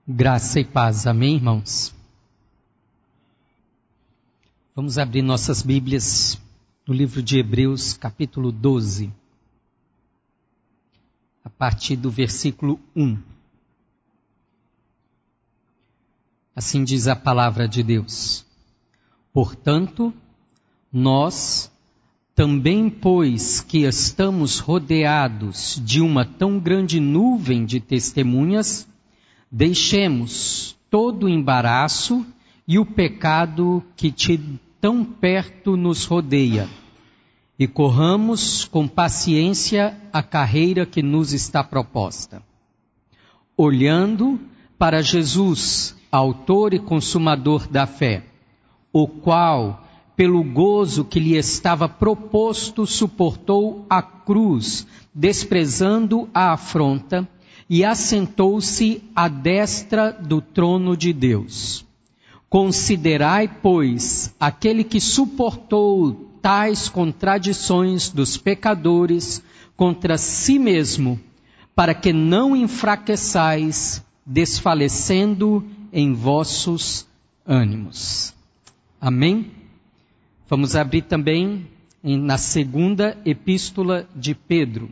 Graça e paz, amém, irmãos? Vamos abrir nossas Bíblias no livro de Hebreus, capítulo 12, a partir do versículo 1. Assim diz a palavra de Deus. Portanto, nós também, pois que estamos rodeados de uma tão grande nuvem de testemunhas, deixemos todo o embaraço e o pecado que tão perto nos rodeia, e corramos com paciência a carreira que nos está proposta. Olhando para Jesus, autor e consumador da fé, o qual, pelo gozo que lhe estava proposto, suportou a cruz, desprezando a afronta, e assentou-se à destra do trono de Deus. Considerai, pois, aquele que suportou tais contradições dos pecadores contra si mesmo, para que não enfraqueçais, desfalecendo em vossos ânimos. Amém? Vamos abrir também na segunda epístola de Pedro,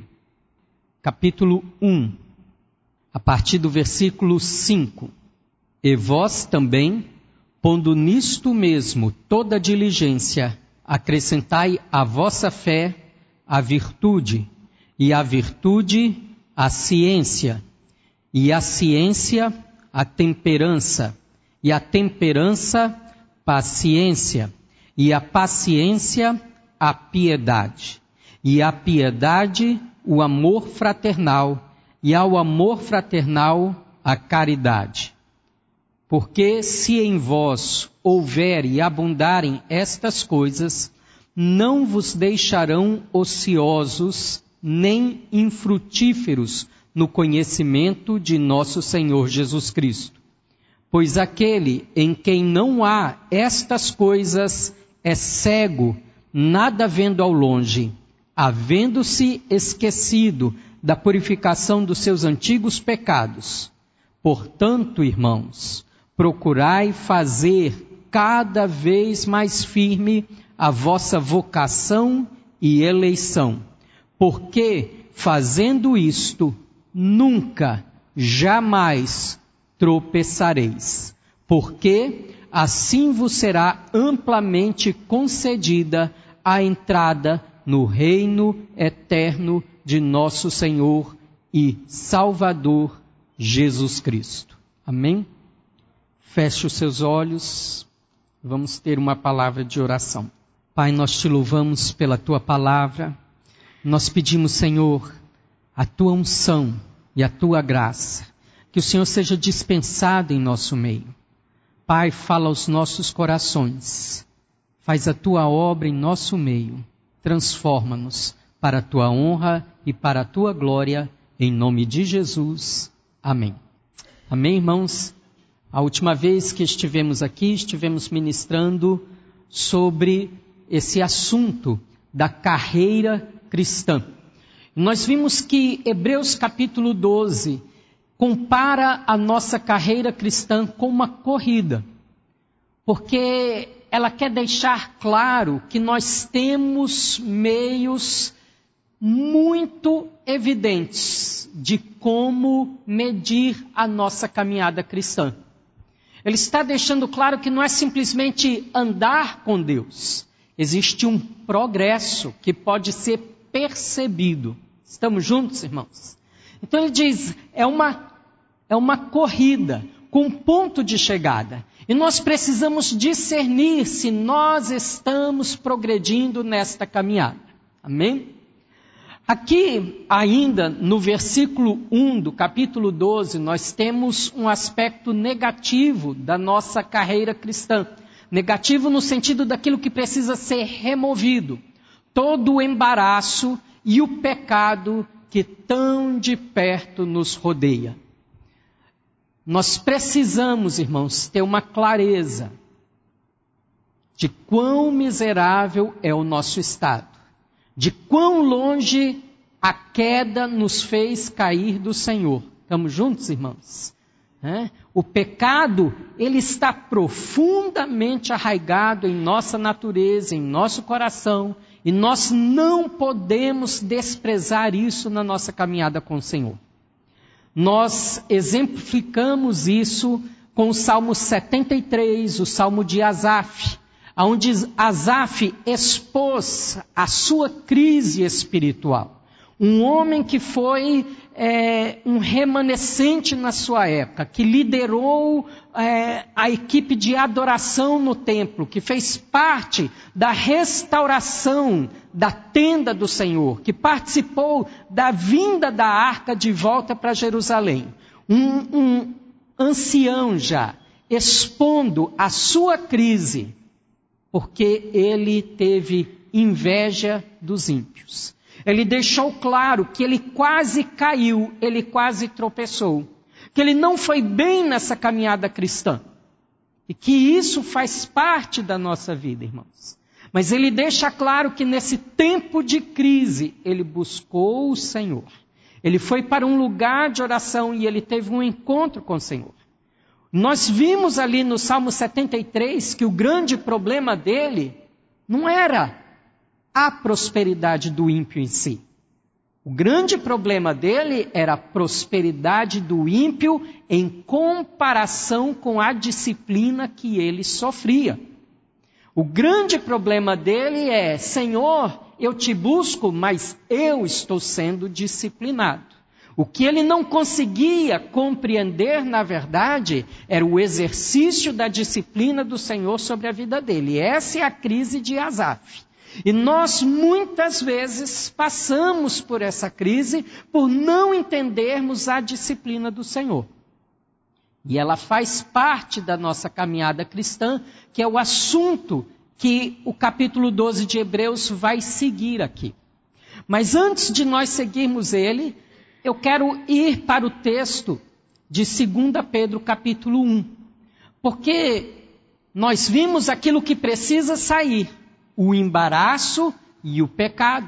capítulo 1. A partir do versículo 5. E vós também, pondo nisto mesmo toda diligência, acrescentai à vossa fé a virtude, e a virtude a ciência, e a ciência a temperança, e a temperança paciência, e a paciência a piedade, e a piedade o amor fraternal, e ao amor fraternal a caridade. Porque se em vós houver e abundarem estas coisas, não vos deixarão ociosos nem infrutíferos no conhecimento de nosso Senhor Jesus Cristo. Pois aquele em quem não há estas coisas é cego, nada vendo ao longe, havendo-se esquecido da purificação dos seus antigos pecados. Portanto, irmãos, procurai fazer cada vez mais firme a vossa vocação e eleição, porque, fazendo isto, nunca, jamais tropeçareis, porque assim vos será amplamente concedida a entrada no reino eterno de nosso Senhor e Salvador Jesus Cristo. Amém? Feche os seus olhos, vamos ter uma palavra de oração. Pai, nós te louvamos pela tua palavra, nós pedimos, Senhor, a tua unção e a tua graça, que o Senhor seja dispensado em nosso meio. Pai, fala aos nossos corações, faz a tua obra em nosso meio, transforma-nos para a tua honra e para a tua glória, em nome de Jesus. Amém. Amém, irmãos? A última vez que estivemos aqui, estivemos ministrando sobre esse assunto da carreira cristã. Nós vimos que Hebreus capítulo 12 compara a nossa carreira cristã com uma corrida, porque ela quer deixar claro que nós temos meios muito evidentes de como medir a nossa caminhada cristã. Ele está deixando claro que não é simplesmente andar com Deus. Existe um progresso que pode ser percebido. Estamos juntos, irmãos? Então ele diz, é uma corrida com ponto de chegada. E nós precisamos discernir se nós estamos progredindo nesta caminhada. Amém? Aqui, ainda no versículo 1 do capítulo 12, nós temos um aspecto negativo da nossa carreira cristã. Negativo no sentido daquilo que precisa ser removido. Todo o embaraço e o pecado que tão de perto nos rodeia. Nós precisamos, irmãos, ter uma clareza de quão miserável é o nosso estado. De quão longe a queda nos fez cair do Senhor. Estamos juntos, irmãos? O pecado, ele está profundamente arraigado em nossa natureza, em nosso coração, e nós não podemos desprezar isso na nossa caminhada com o Senhor. Nós exemplificamos isso com o Salmo 73, o Salmo de Asaf, onde Asaf expôs a sua crise espiritual. Um homem que foi um remanescente na sua época, que liderou a equipe de adoração no templo, que fez parte da restauração da tenda do Senhor, que participou da vinda da arca de volta para Jerusalém. Um ancião já, expondo a sua crise, porque ele teve inveja dos ímpios. Ele deixou claro que ele quase caiu, ele quase tropeçou, que ele não foi bem nessa caminhada cristã, e que isso faz parte da nossa vida, irmãos. Mas ele deixa claro que nesse tempo de crise, ele buscou o Senhor. Ele foi para um lugar de oração e ele teve um encontro com o Senhor. Nós vimos ali no Salmo 73 que o grande problema dele não era a prosperidade do ímpio em si. O grande problema dele era a prosperidade do ímpio em comparação com a disciplina que ele sofria. O grande problema dele é: Senhor, eu te busco, mas eu estou sendo disciplinado. O que ele não conseguia compreender, na verdade, era o exercício da disciplina do Senhor sobre a vida dele. Essa é a crise de Asaf. E nós muitas vezes passamos por essa crise por não entendermos a disciplina do Senhor. E ela faz parte da nossa caminhada cristã, que é o assunto que o capítulo 12 de Hebreus vai seguir aqui. Mas antes de nós seguirmos ele, eu quero ir para o texto de 2 Pedro capítulo 1. Porque nós vimos aquilo que precisa sair: o embaraço e o pecado.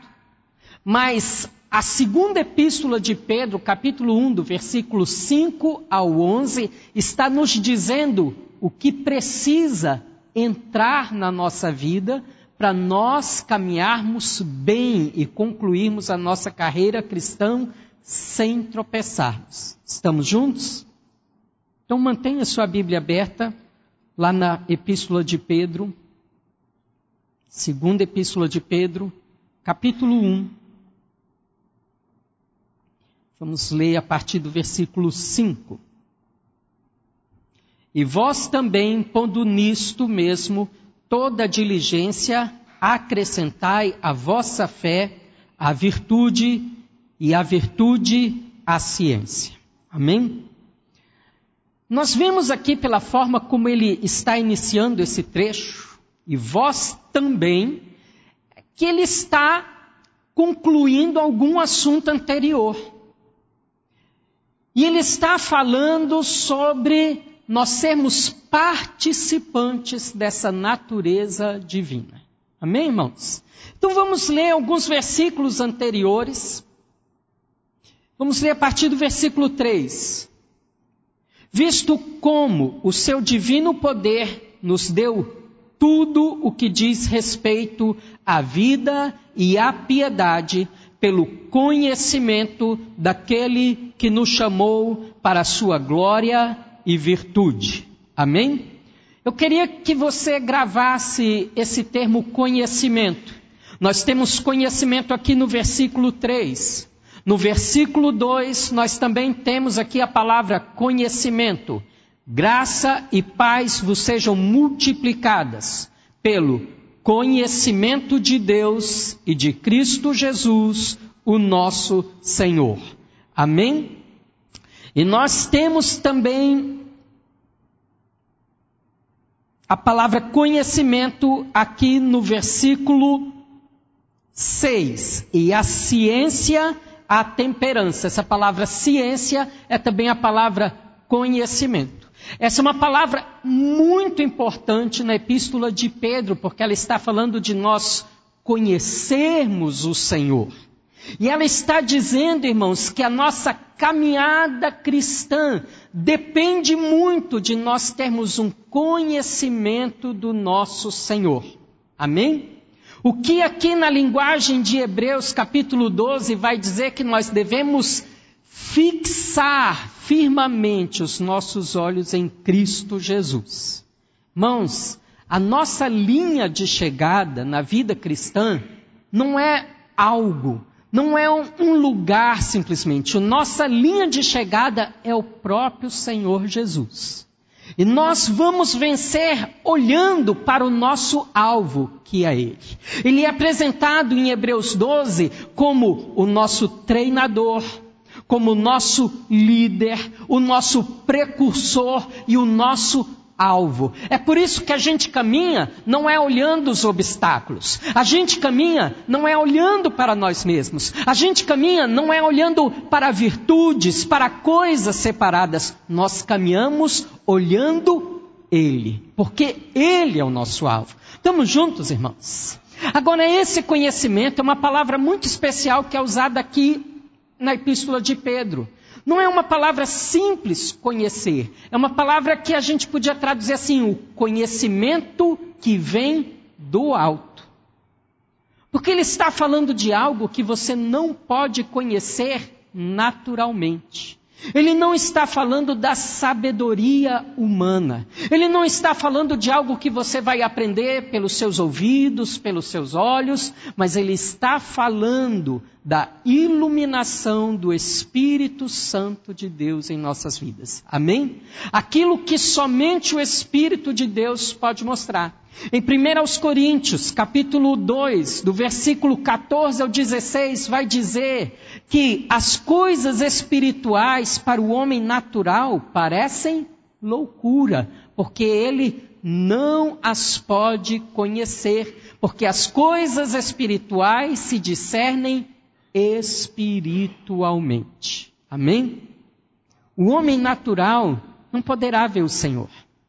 Mas a segunda epístola de Pedro, capítulo 1, do versículo 5 ao 11, está nos dizendo o que precisa entrar na nossa vida para nós caminharmos bem e concluirmos a nossa carreira cristã sem tropeçarmos. Estamos juntos? Então mantenha sua Bíblia aberta lá na epístola de Pedro, segunda epístola de Pedro, capítulo 1. Vamos ler a partir do versículo 5. E vós também, pondo nisto mesmo toda diligência, acrescentai à vossa fé a virtude, e a virtude a ciência. Amém? Nós vemos aqui pela forma como ele está iniciando esse trecho, e vós também, que ele está concluindo algum assunto anterior. E ele está falando sobre nós sermos participantes dessa natureza divina. Amém, irmãos? Então vamos ler alguns versículos anteriores. Vamos ler a partir do versículo 3. Visto como o seu divino poder nos deu tudo o que diz respeito à vida e à piedade, pelo conhecimento daquele que nos chamou para a sua glória e virtude. Amém? Eu queria que você gravasse esse termo conhecimento. Nós temos conhecimento aqui no versículo 3. No versículo 2, nós também temos aqui a palavra conhecimento. Graça e paz vos sejam multiplicadas pelo conhecimento de Deus e de Cristo Jesus, o nosso Senhor. Amém? E nós temos também a palavra conhecimento aqui no versículo 6. E a ciência, a temperança. Essa palavra ciência é também a palavra conhecimento. Essa é uma palavra muito importante na epístola de Pedro, porque ela está falando de nós conhecermos o Senhor. E ela está dizendo, irmãos, que a nossa caminhada cristã depende muito de nós termos um conhecimento do nosso Senhor. Amém? O que aqui na linguagem de Hebreus capítulo 12 vai dizer que nós devemos fixar firmemente os nossos olhos em Cristo Jesus. Irmãos, a nossa linha de chegada na vida cristã não é algo, não é um lugar simplesmente. A nossa linha de chegada é o próprio Senhor Jesus. E nós vamos vencer olhando para o nosso alvo, que é Ele. Ele é apresentado em Hebreus 12 como o nosso treinador, como o nosso líder, o nosso precursor e o nosso alvo. É por isso que a gente caminha não é olhando os obstáculos. A gente caminha não é olhando para nós mesmos. A gente caminha não é olhando para virtudes, para coisas separadas. Nós caminhamos olhando Ele, porque Ele é o nosso alvo. Estamos juntos, irmãos? Agora, esse conhecimento é uma palavra muito especial que é usada aqui na Epístola de Pedro. Não é uma palavra simples, conhecer. É uma palavra que a gente podia traduzir assim, o conhecimento que vem do alto. Porque ele está falando de algo que você não pode conhecer naturalmente. Ele não está falando da sabedoria humana. Ele não está falando de algo que você vai aprender pelos seus ouvidos, pelos seus olhos, mas ele está falando da iluminação do Espírito Santo de Deus em nossas vidas. Amém? Aquilo que somente o Espírito de Deus pode mostrar. Em 1 Coríntios, capítulo 2, do versículo 14 ao 16, vai dizer que as coisas espirituais para o homem natural parecem loucura, porque ele não as pode conhecer, porque as coisas espirituais se discernem espiritualmente. Amém? O homem natural não poderá ver o Senhor.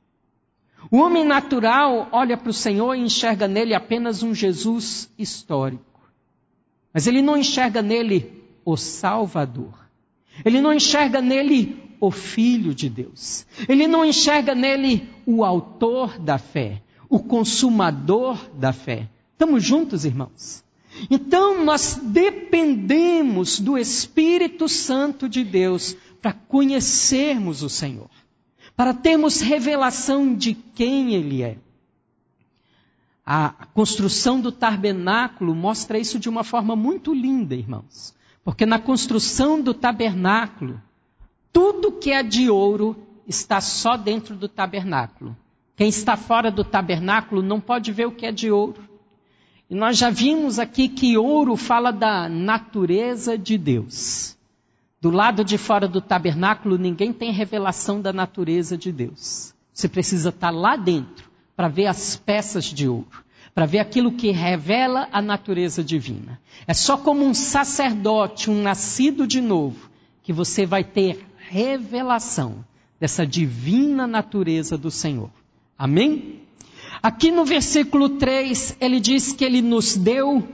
O homem natural olha para o Senhor e enxerga nele apenas um Jesus histórico. Mas ele não enxerga nele o Salvador. Ele não enxerga nele o Filho de Deus. Ele não enxerga nele o autor da fé, o consumador da fé. Estamos juntos, irmãos? Então nós dependemos do Espírito Santo de Deus para conhecermos o Senhor, para termos revelação de quem Ele é. A construção do tabernáculo mostra isso de uma forma muito linda, irmãos. Porque na construção do tabernáculo, tudo que é de ouro está só dentro do tabernáculo. Quem está fora do tabernáculo não pode ver o que é de ouro. E nós já vimos aqui que ouro fala da natureza de Deus. Do lado de fora do tabernáculo, ninguém tem revelação da natureza de Deus. Você precisa estar lá dentro para ver as peças de ouro, para ver aquilo que revela a natureza divina. É só como um sacerdote, um nascido de novo, que você vai ter revelação dessa divina natureza do Senhor. Amém? Aqui no versículo 3, ele diz que ele nos deu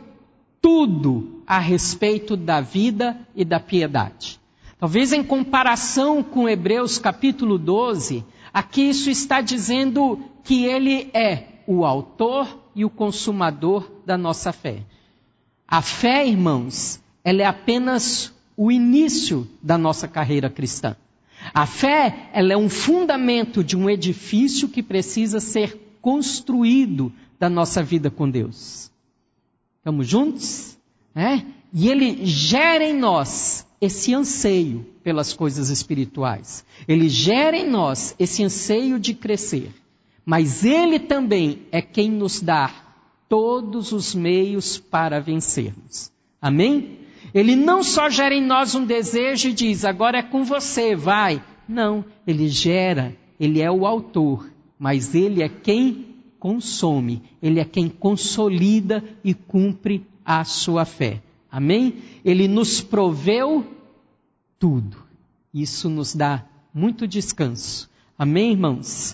tudo a respeito da vida e da piedade. Talvez em comparação com Hebreus capítulo 12, aqui isso está dizendo que ele é o autor e o consumador da nossa fé. A fé, irmãos, ela é apenas o início da nossa carreira cristã. A fé, ela é um fundamento de um edifício que precisa ser construído da nossa vida com Deus. Estamos juntos? E ele gera em nós esse anseio pelas coisas espirituais. Ele gera em nós esse anseio de crescer. Mas ele também é quem nos dá todos os meios para vencermos. Amém? Ele não só gera em nós um desejo e diz, agora é com você, vai. Não, ele gera, ele é o autor, mas ele é quem consome, ele é quem consolida e cumpre a sua fé. Amém? Ele nos proveu tudo. Isso nos dá muito descanso. Amém, irmãos?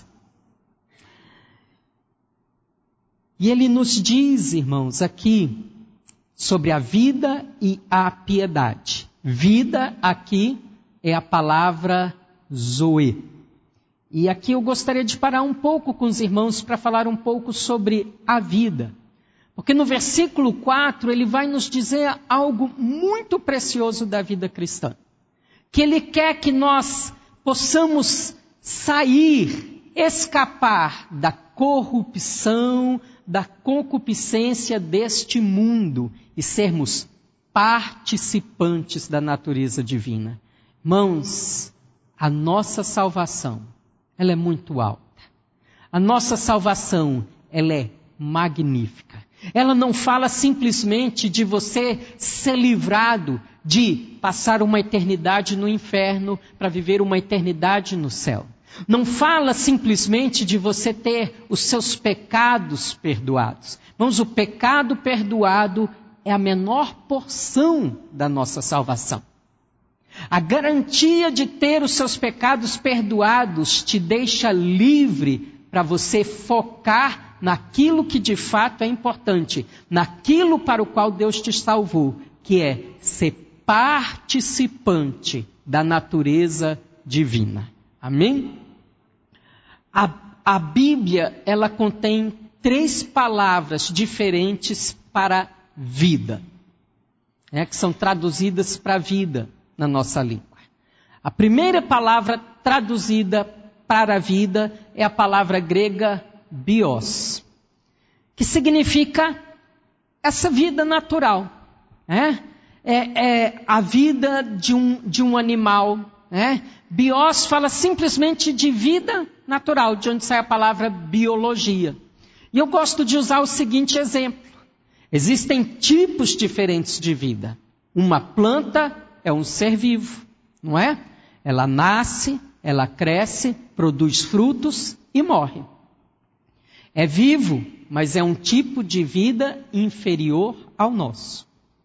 E ele nos diz, irmãos, aqui, sobre a vida e a piedade. Vida aqui é a palavra Zoe. E aqui eu gostaria de parar um pouco com os irmãos para falar um pouco sobre a vida. Porque no versículo 4 ele vai nos dizer algo muito precioso da vida cristã. Que ele quer que nós possamos sair, escapar da corrupção, da concupiscência deste mundo e sermos participantes da natureza divina. Irmãos, a nossa salvação, ela é muito alta. A nossa salvação, ela é magnífica. Ela não fala simplesmente de você ser livrado de passar uma eternidade no inferno para viver uma eternidade no céu. Não fala simplesmente de você ter os seus pecados perdoados. Irmãos, o pecado perdoado é a menor porção da nossa salvação. A garantia de ter os seus pecados perdoados te deixa livre para você focar naquilo que de fato é importante, naquilo para o qual Deus te salvou, que é ser participante da natureza divina. Amém? A Bíblia, ela contém 3 palavras diferentes para vida, que são traduzidas para vida na nossa língua. A primeira palavra traduzida para a vida é a palavra grega bios, que significa essa vida natural. É a vida de um animal. Bios fala simplesmente de vida natural, de onde sai a palavra biologia. E eu gosto de usar o seguinte exemplo. Existem tipos diferentes de vida. Uma planta é um ser vivo, não é? Ela nasce, ela cresce, produz frutos e morre. É vivo, mas é um tipo de vida inferior ao nosso.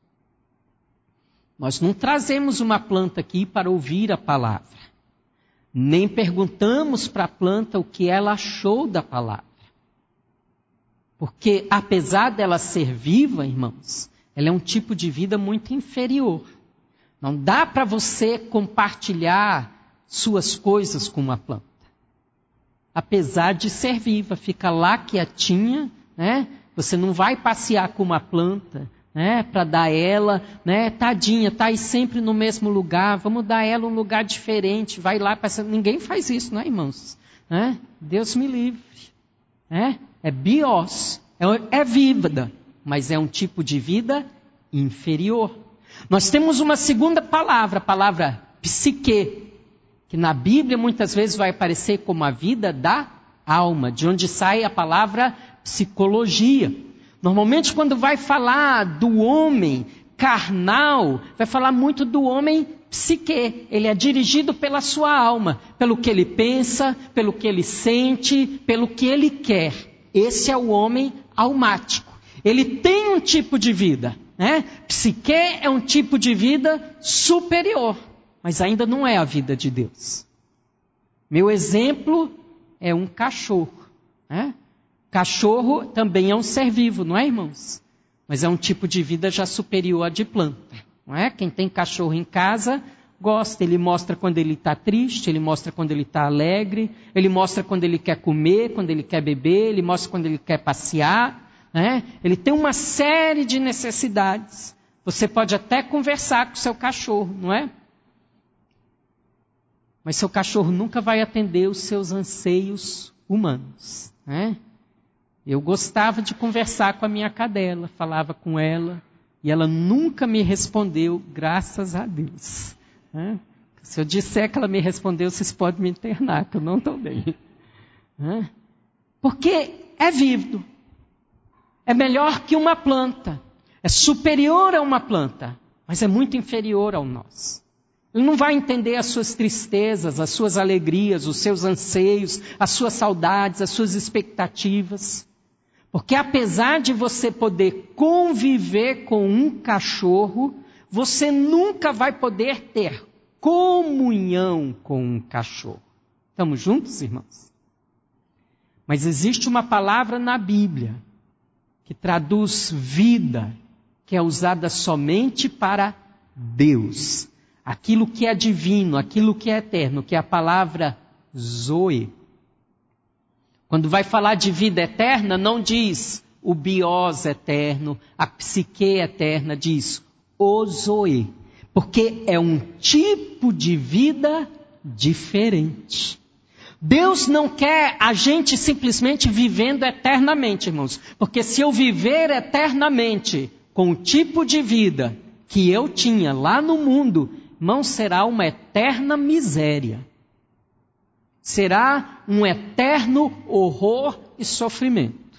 Nós não trazemos uma planta aqui para ouvir a palavra. Nem perguntamos para a planta o que ela achou da palavra. Porque apesar dela ser viva, irmãos, ela é um tipo de vida muito inferior. Não dá para você compartilhar suas coisas com uma planta. Apesar de ser viva, fica lá quietinha, Você não vai passear com uma planta, para dar ela, tadinha, está aí sempre no mesmo lugar, vamos dar ela um lugar diferente, vai lá, ninguém faz isso, irmãos? Deus me livre. É bios, é vida, mas é um tipo de vida inferior. Nós temos uma segunda palavra, a palavra psique, que na Bíblia muitas vezes vai aparecer como a vida da alma, de onde sai a palavra psicologia. Normalmente quando vai falar do homem carnal, vai falar muito do homem psique. Ele é dirigido pela sua alma, pelo que ele pensa, pelo que ele sente, pelo que ele quer. Esse é o homem almático. Ele tem um tipo de vida, Psique é um tipo de vida superior, mas ainda não é a vida de Deus. Meu exemplo é um cachorro. Cachorro também é um ser vivo, não é, irmãos? Mas é um tipo de vida já superior à de planta. Não é? Quem tem cachorro em casa gosta, ele mostra quando ele está triste, ele mostra quando ele está alegre, ele mostra quando ele quer comer, quando ele quer beber, ele mostra quando ele quer passear. Ele tem uma série de necessidades. Você pode até conversar com o seu cachorro, não é? Mas seu cachorro nunca vai atender os seus anseios humanos. Eu gostava de conversar com a minha cadela, falava com ela, e ela nunca me respondeu, graças a Deus. Se eu disser que ela me respondeu, vocês podem me internar, que eu não estou bem. Porque é vivo. É melhor que uma planta. É superior a uma planta, mas é muito inferior ao nosso. Ele não vai entender as suas tristezas, as suas alegrias, os seus anseios, as suas saudades, as suas expectativas. Porque apesar de você poder conviver com um cachorro, você nunca vai poder ter comunhão com um cachorro. Estamos juntos, irmãos? Mas existe uma palavra na Bíblia que traduz vida, que é usada somente para Deus. Aquilo que é divino, aquilo que é eterno, que é a palavra Zoe. Quando vai falar de vida eterna, não diz o bios eterno, a psique eterna, diz o Zoe. Porque é um tipo de vida diferente. Deus não quer a gente simplesmente vivendo eternamente, irmãos. Porque se eu viver eternamente com o tipo de vida que eu tinha lá no mundo, irmãos, será uma eterna miséria. Será um eterno horror e sofrimento.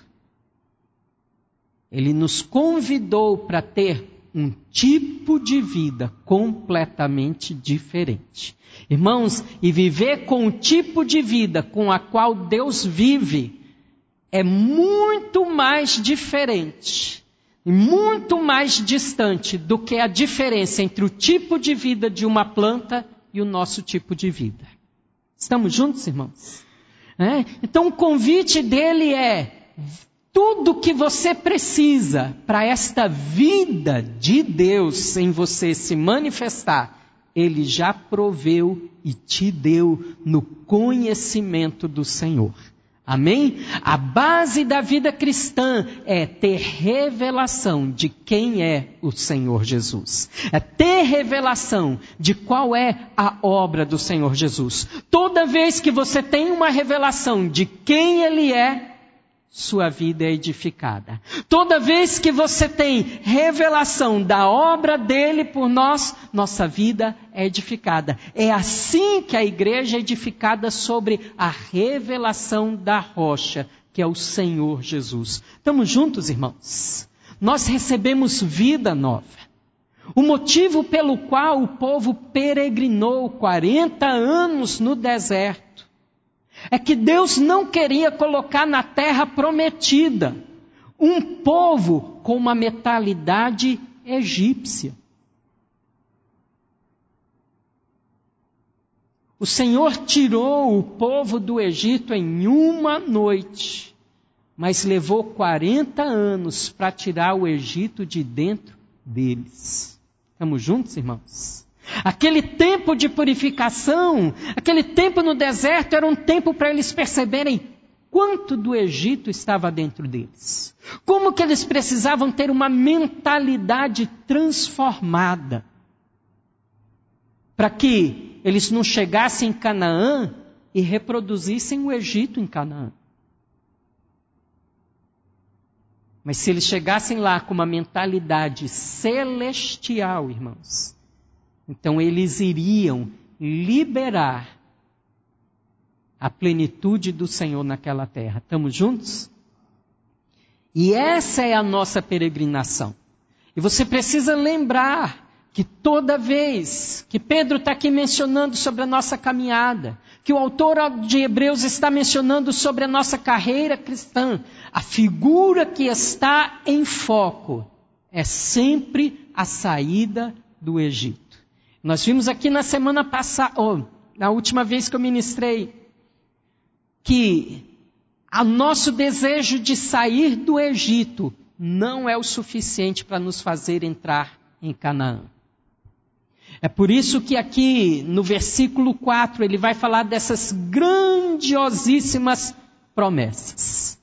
Ele nos convidou para ter um tipo de vida completamente diferente. Irmãos, e viver com o tipo de vida com a qual Deus vive é muito mais diferente, muito mais distante do que a diferença entre o tipo de vida de uma planta e o nosso tipo de vida. Estamos juntos, irmãos? Então o convite dele é: tudo que você precisa para esta vida de Deus em você se manifestar, Ele já proveu e te deu no conhecimento do Senhor. Amém? A base da vida cristã é ter revelação de quem é o Senhor Jesus. É ter revelação de qual é a obra do Senhor Jesus. Toda vez que você tem uma revelação de quem Ele é, sua vida é edificada. Toda vez que você tem revelação da obra dele por nós, nossa vida é edificada. É assim que a igreja é edificada sobre a revelação da rocha, que é o Senhor Jesus. Estamos juntos, irmãos? Nós recebemos vida nova. O motivo pelo qual o povo peregrinou 40 anos no deserto é que Deus não queria colocar na terra prometida um povo com uma mentalidade egípcia. O Senhor tirou o povo do Egito em uma noite, mas levou 40 anos para tirar o Egito de dentro deles. Estamos juntos, irmãos? Aquele tempo de purificação, aquele tempo no deserto era um tempo para eles perceberem quanto do Egito estava dentro deles. Como que eles precisavam ter uma mentalidade transformada para que eles não chegassem em Canaã e reproduzissem o Egito em Canaã. Mas se eles chegassem lá com uma mentalidade celestial, irmãos, então eles iriam liberar a plenitude do Senhor naquela terra. Estamos juntos? E essa é a nossa peregrinação. E você precisa lembrar que toda vez que Pedro está aqui mencionando sobre a nossa caminhada, que o autor de Hebreus está mencionando sobre a nossa carreira cristã, a figura que está em foco é sempre a saída do Egito. Nós vimos aqui na semana passada, na última vez que eu ministrei, que o nosso desejo de sair do Egito não é o suficiente para nos fazer entrar em Canaã. É por isso que aqui no versículo 4 ele vai falar dessas grandiosíssimas promessas.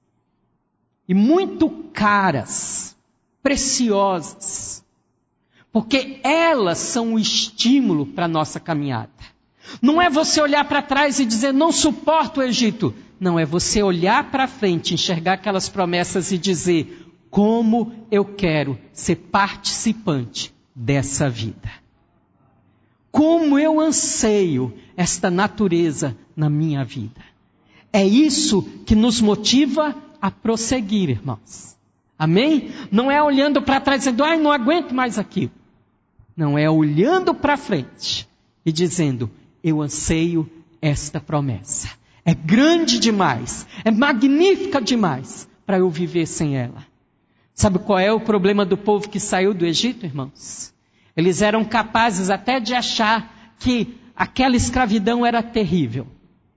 E muito caras, preciosas. Porque elas são o estímulo para a nossa caminhada. Não é você olhar para trás e dizer, não suporto o Egito. Não, é você olhar para frente, enxergar aquelas promessas e dizer, como eu quero ser participante dessa vida. Como eu anseio esta natureza na minha vida. É isso que nos motiva a prosseguir, irmãos. Amém? Não é olhando para trás dizendo, não aguento mais aquilo. Não, é olhando para frente e dizendo, eu anseio esta promessa. É grande demais, é magnífica demais para eu viver sem ela. Sabe qual é o problema do povo que saiu do Egito, irmãos? Eles eram capazes até de achar que aquela escravidão era terrível.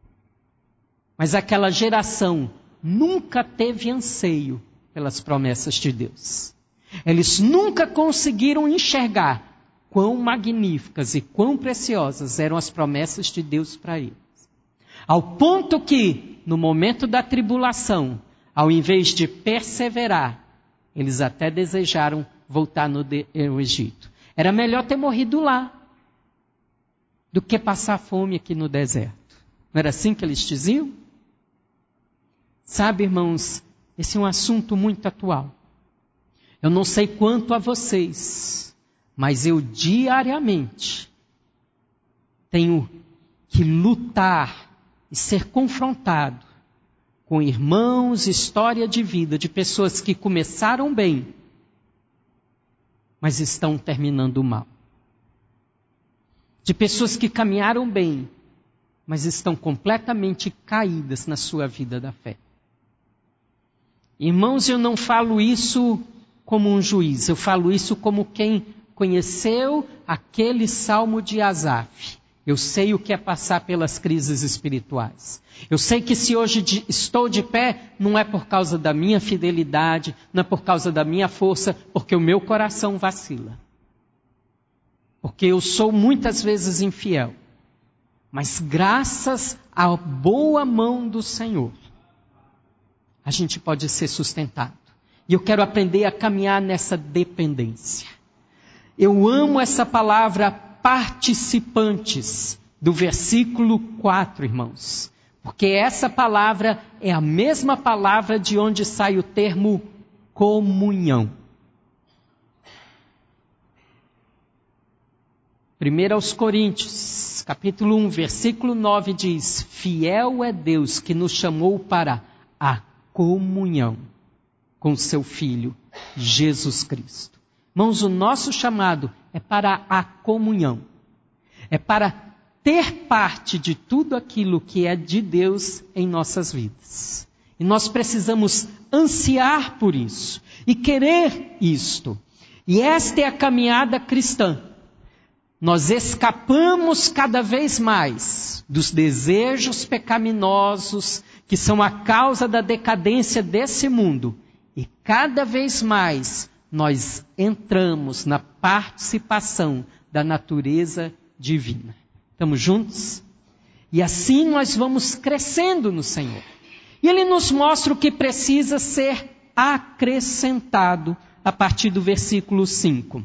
Mas aquela geração nunca teve anseio pelas promessas de Deus. Eles nunca conseguiram enxergar quão magníficas e quão preciosas eram as promessas de Deus para eles. Ao ponto que, no momento da tribulação, ao invés de perseverar, eles até desejaram voltar no Egito. Era melhor ter morrido lá do que passar fome aqui no deserto. Não era assim que eles diziam? Sabe, irmãos, esse é um assunto muito atual. Eu não sei quanto a vocês, mas eu diariamente tenho que lutar e ser confrontado com irmãos, história de vida de pessoas que começaram bem, mas estão terminando mal. De pessoas que caminharam bem, mas estão completamente caídas na sua vida da fé. Irmãos, eu não falo isso como um juiz, eu falo isso como quem conheceu aquele salmo de Asaf. Eu sei o que é passar pelas crises espirituais. Eu sei que se hoje estou de pé, não é por causa da minha fidelidade, não é por causa da minha força, porque o meu coração vacila. Porque eu sou muitas vezes infiel. Mas graças à boa mão do Senhor, a gente pode ser sustentado. E eu quero aprender a caminhar nessa dependência. Eu amo essa palavra participantes do versículo 4, irmãos. Porque essa palavra é a mesma palavra de onde sai o termo comunhão. 1 aos Coríntios, capítulo 1, versículo 9 diz: fiel é Deus que nos chamou para a comunhão com seu Filho, Jesus Cristo. Irmãos, o nosso chamado é para a comunhão. É para ter parte de tudo aquilo que é de Deus em nossas vidas. E nós precisamos ansiar por isso e querer isto. E esta é a caminhada cristã. Nós escapamos cada vez mais dos desejos pecaminosos que são a causa da decadência desse mundo. E cada vez mais nós entramos na participação da natureza divina. Estamos juntos? E assim nós vamos crescendo no Senhor. E Ele nos mostra o que precisa ser acrescentado a partir do versículo 5.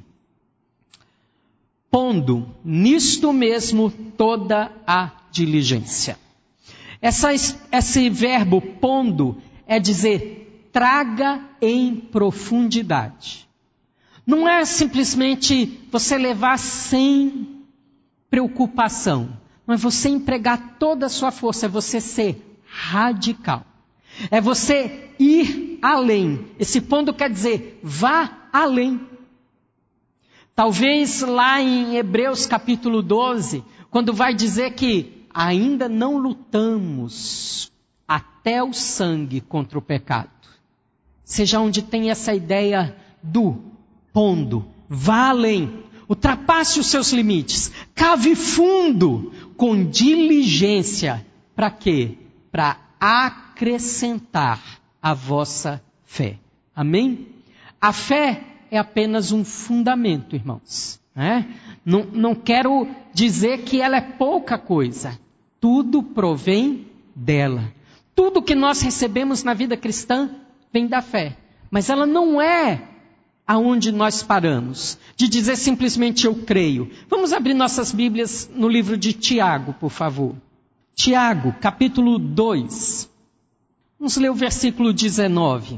Pondo nisto mesmo toda a diligência. Esse verbo pondo é dizer traga em profundidade. Não é simplesmente você levar sem preocupação. Não é você empregar toda a sua força, é você ser radical. É você ir além. Esse pondo quer dizer vá além. Talvez lá em Hebreus capítulo 12, quando vai dizer que ainda não lutamos até o sangue contra o pecado. Seja onde tem essa ideia do pondo, vá além, ultrapasse os seus limites, cave fundo com diligência. Para quê? Para acrescentar a vossa fé. Amém? A fé é apenas um fundamento, irmãos. Não quero dizer que ela é pouca coisa. Tudo provém dela. Tudo que nós recebemos na vida cristã vem da fé. Mas ela não é aonde nós paramos. De dizer simplesmente eu creio. Vamos abrir nossas Bíblias no livro de Tiago, por favor. Tiago, capítulo 2. Vamos ler o versículo 19.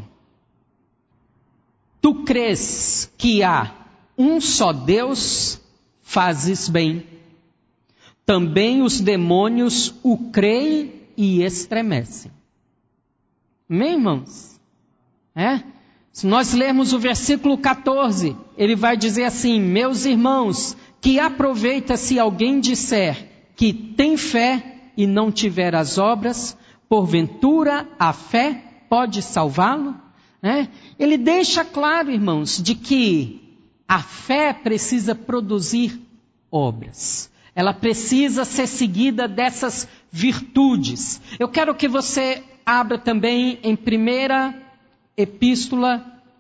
Tu crês que há um só Deus, fazes bem. Também os demônios o creem e estremecem. Amém, irmãos? Se nós lermos o versículo 14, ele vai dizer assim: meus irmãos, que aproveita se alguém disser que tem fé e não tiver as obras, porventura a fé pode salvá-lo? Ele deixa claro, irmãos, de que a fé precisa produzir obras. Ela precisa ser seguida dessas virtudes. Eu quero que você abra também em 1 Epístola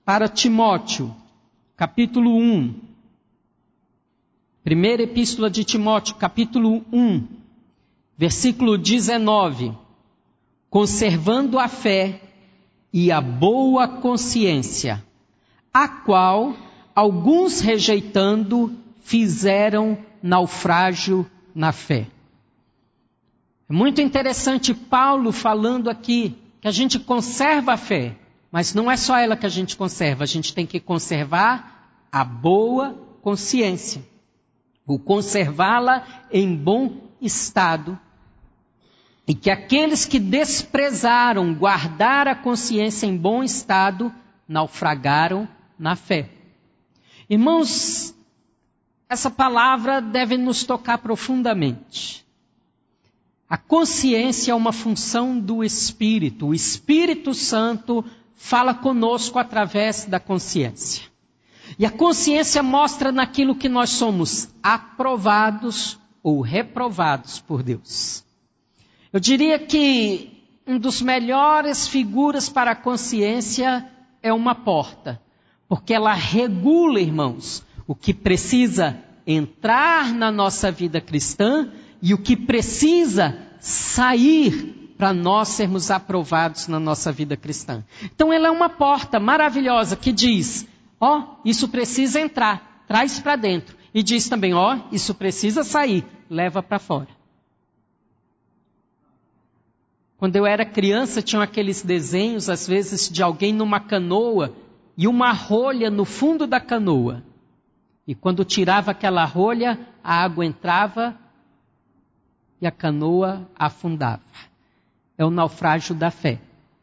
para Timóteo, capítulo 1. Primeira epístola de Timóteo, capítulo 1, versículo 19. Conservando a fé e a boa consciência, a qual alguns rejeitando fizeram naufrágio na fé. É muito interessante Paulo falando aqui que a gente conserva a fé, mas não é só ela que a gente conserva, a gente tem que conservar a boa consciência, ou conservá-la em bom estado. E que aqueles que desprezaram guardar a consciência em bom estado, naufragaram na fé. Irmãos, essa palavra deve nos tocar profundamente. A consciência é uma função do Espírito. O Espírito Santo fala conosco através da consciência. E a consciência mostra naquilo que nós somos aprovados ou reprovados por Deus. Eu diria que um dos melhores figuras para a consciência é uma porta, porque ela regula, irmãos, o que precisa entrar na nossa vida cristã e o que precisa sair para nós sermos aprovados na nossa vida cristã. Então ela é uma porta maravilhosa que diz, isso precisa entrar, traz para dentro. E diz também, isso precisa sair, leva para fora. Quando eu era criança, tinham aqueles desenhos, às vezes, de alguém numa canoa e uma rolha no fundo da canoa. E quando tirava aquela rolha, a água entrava e a canoa afundava. É o naufrágio da fé.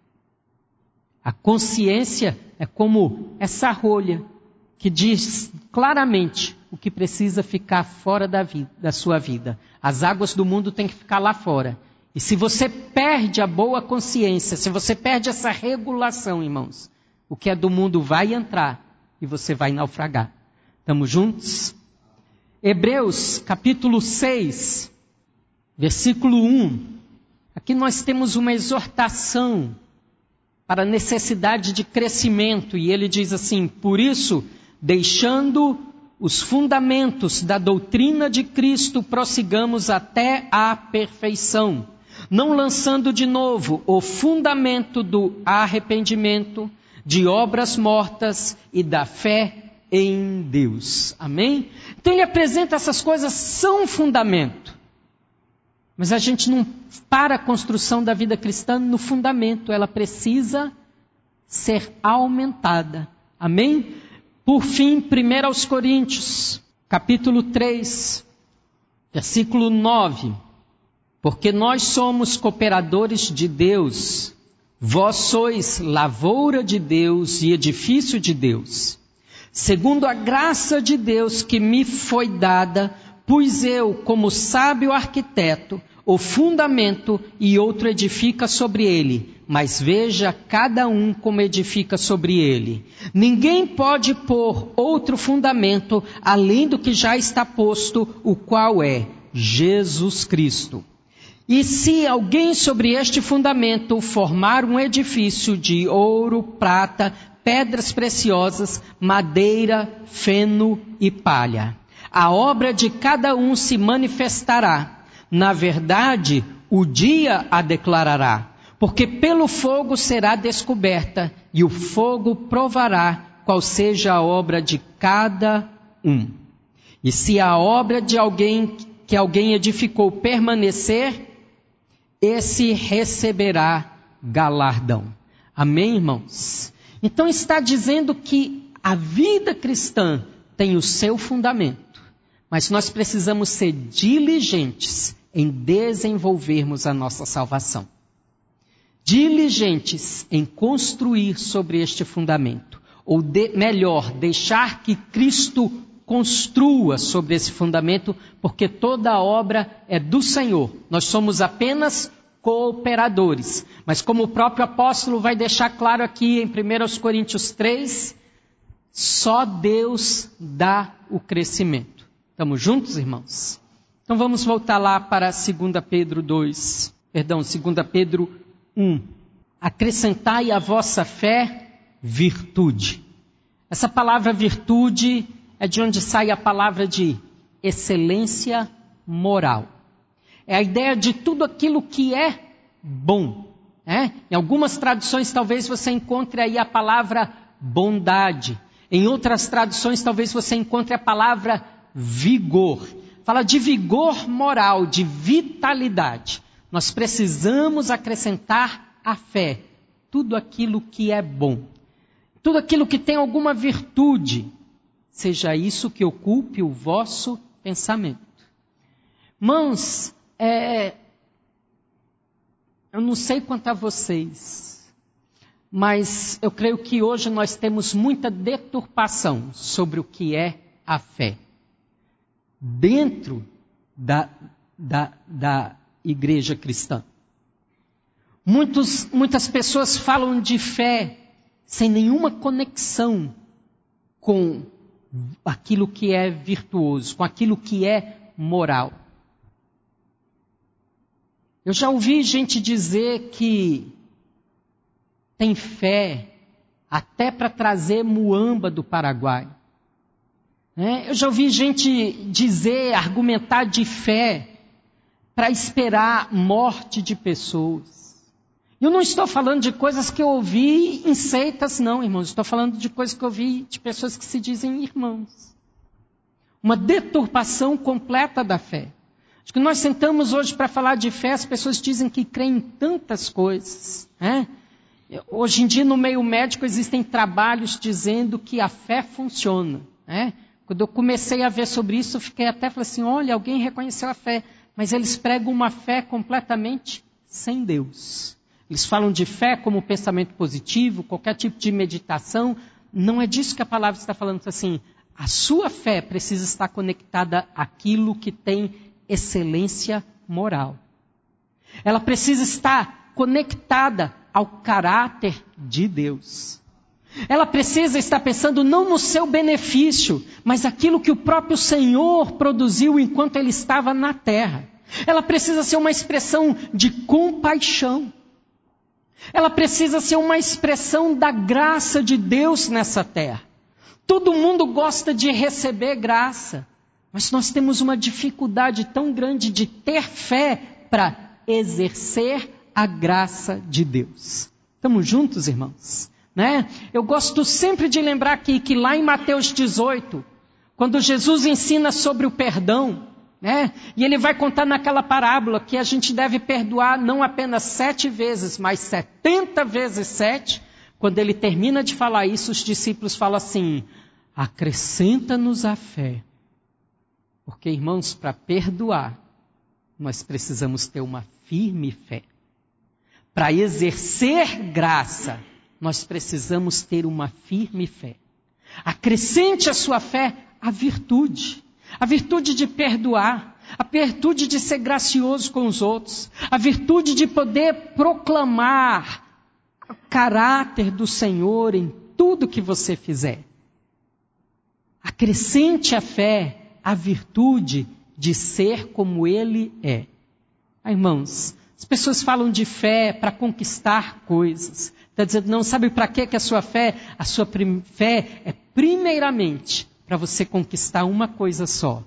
A consciência é como essa rolha que diz claramente o que precisa ficar fora da sua vida. As águas do mundo têm que ficar lá fora. E se você perde a boa consciência, se você perde essa regulação, irmãos, o que é do mundo vai entrar e você vai naufragar. Estamos juntos? Hebreus, capítulo 6, versículo 1. Aqui nós temos uma exortação para a necessidade de crescimento. E ele diz assim, por isso, deixando os fundamentos da doutrina de Cristo, prossigamos até a perfeição, não lançando de novo o fundamento do arrependimento, de obras mortas e da fé em Deus. Amém? Então ele apresenta essas coisas, são fundamento. Mas a gente não para a construção da vida cristã no fundamento, ela precisa ser aumentada. Amém? Por fim, 1 aos Coríntios, capítulo 3, versículo 9. Porque nós somos cooperadores de Deus, vós sois lavoura de Deus e edifício de Deus. Segundo a graça de Deus que me foi dada, pus eu, como sábio arquiteto, o fundamento e outro edifica sobre ele. Mas veja cada um como edifica sobre ele. Ninguém pode pôr outro fundamento além do que já está posto, o qual é Jesus Cristo. E se alguém sobre este fundamento formar um edifício de ouro, prata, pedras preciosas, madeira, feno e palha, a obra de cada um se manifestará. Na verdade, o dia a declarará, porque pelo fogo será descoberta, e o fogo provará qual seja a obra de cada um. E se a obra de alguém que alguém edificou permanecer, esse receberá galardão. Amém, irmãos? Então está dizendo que a vida cristã tem o seu fundamento, mas nós precisamos ser diligentes em desenvolvermos a nossa salvação. Diligentes em construir sobre este fundamento, ou melhor, deixar que Cristo construa sobre esse fundamento, porque toda a obra é do Senhor. Nós somos apenas cooperadores. Mas como o próprio apóstolo vai deixar claro aqui em 1 Coríntios 3, só Deus dá o crescimento. Estamos juntos, irmãos? Então vamos voltar lá para 2 Pedro 1. Acrescentai à vossa fé virtude. Essa palavra virtude é de onde sai a palavra de excelência moral. É a ideia de tudo aquilo que é bom. Em algumas traduções talvez você encontre aí a palavra bondade. Em outras traduções talvez você encontre a palavra vigor. Fala de vigor moral, de vitalidade. Nós precisamos acrescentar à fé tudo aquilo que é bom. Tudo aquilo que tem alguma virtude. Seja isso que ocupe o vosso pensamento. Irmãos, eu não sei quanto a vocês, mas eu creio que hoje nós temos muita deturpação sobre o que é a fé. Dentro da igreja cristã. Muitas pessoas falam de fé sem nenhuma conexão com aquilo que é virtuoso, com aquilo que é moral. Eu já ouvi gente dizer que tem fé até para trazer muamba do Paraguai. Eu já ouvi gente dizer, argumentar de fé para esperar morte de pessoas. Eu não estou falando de coisas que eu ouvi em seitas, não, irmãos. Estou falando de coisas que eu ouvi de pessoas que se dizem irmãos. Uma deturpação completa da fé. Acho que nós sentamos hoje para falar de fé, as pessoas dizem que creem em tantas coisas. Hoje em dia, no meio médico, existem trabalhos dizendo que a fé funciona. Quando eu comecei a ver sobre isso, eu fiquei até falei assim, olha, alguém reconheceu a fé. Mas eles pregam uma fé completamente sem Deus. Eles falam de fé como pensamento positivo, qualquer tipo de meditação. Não é disso que a palavra está falando. Assim, a sua fé precisa estar conectada àquilo que tem excelência moral. Ela precisa estar conectada ao caráter de Deus. Ela precisa estar pensando não no seu benefício, mas aquilo que o próprio Senhor produziu enquanto Ele estava na terra. Ela precisa ser uma expressão de compaixão. Ela precisa ser uma expressão da graça de Deus nessa terra. Todo mundo gosta de receber graça, mas nós temos uma dificuldade tão grande de ter fé para exercer a graça de Deus. Estamos juntos, irmãos? Eu gosto sempre de lembrar aqui que lá em Mateus 18, quando Jesus ensina sobre o perdão, e ele vai contar naquela parábola que a gente deve perdoar não apenas 7 vezes, mas 70 vezes 7. Quando ele termina de falar isso, os discípulos falam assim, acrescenta-nos a fé. Porque, irmãos, para perdoar, nós precisamos ter uma firme fé. Para exercer graça, nós precisamos ter uma firme fé. Acrescente à sua fé a virtude de perdoar, a virtude de ser gracioso com os outros, a virtude de poder proclamar o caráter do Senhor em tudo que você fizer. Acrescente à fé a virtude de ser como Ele é. Irmãos, as pessoas falam de fé para conquistar coisas. Está dizendo, não sabe para que a sua fé? A sua fé é primeiramente para você conquistar uma coisa só.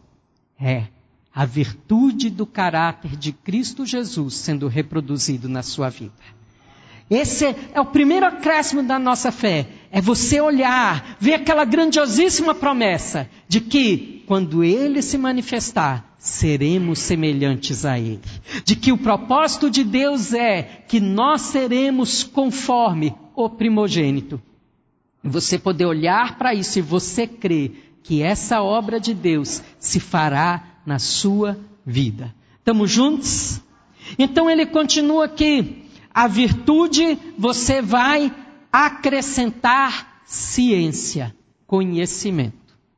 A virtude do caráter de Cristo Jesus sendo reproduzido na sua vida. Esse é o primeiro acréscimo da nossa fé. É você olhar, ver aquela grandiosíssima promessa de que, quando Ele se manifestar, seremos semelhantes a Ele. De que o propósito de Deus é que nós seremos conforme o primogênito. E você poder olhar para isso e você crer que essa obra de Deus se fará na sua vida. Estamos juntos? Então ele continua aqui. A virtude você vai acrescentar ciência, conhecimento.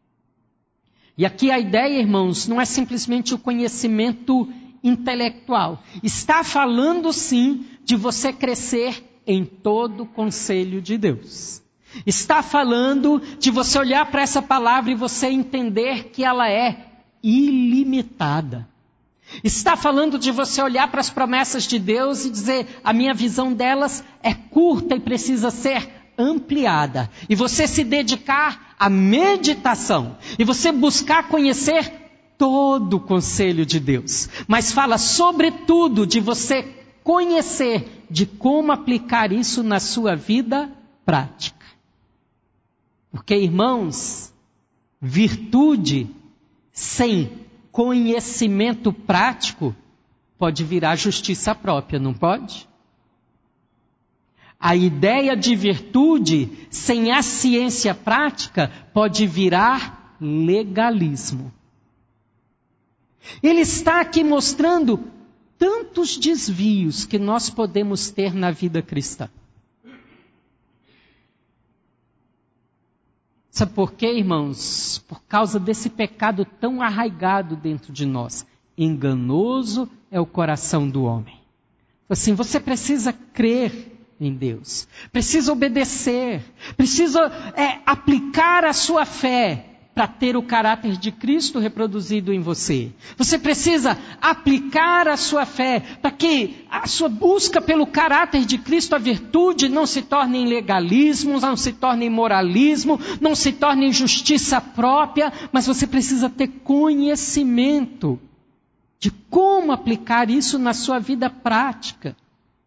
E aqui a ideia, irmãos, não é simplesmente o conhecimento intelectual. Está falando sim de você crescer em todo o conselho de Deus. Está falando de você olhar para essa palavra e você entender que ela é ilimitada. Está falando de você olhar para as promessas de Deus e dizer, a minha visão delas é curta e precisa ser ampliada, e você se dedicar à meditação, e você buscar conhecer todo o conselho de Deus, mas fala sobretudo de você conhecer de como aplicar isso na sua vida prática. Porque, irmãos, virtude sem conhecimento prático pode virar justiça própria, não pode? A ideia de virtude sem a ciência prática pode virar legalismo. Ele está aqui mostrando tantos desvios que nós podemos ter na vida cristã. Sabe por quê, irmãos? Por causa desse pecado tão arraigado dentro de nós. Enganoso é o coração do homem. Assim, você precisa crer em Deus, precisa obedecer, precisa aplicar a sua fé para ter o caráter de Cristo reproduzido em você. Você precisa aplicar a sua fé para que a sua busca pelo caráter de Cristo, a virtude, não se torne em legalismo, não se torne em moralismo, não se torne em justiça própria, mas você precisa ter conhecimento de como aplicar isso na sua vida prática.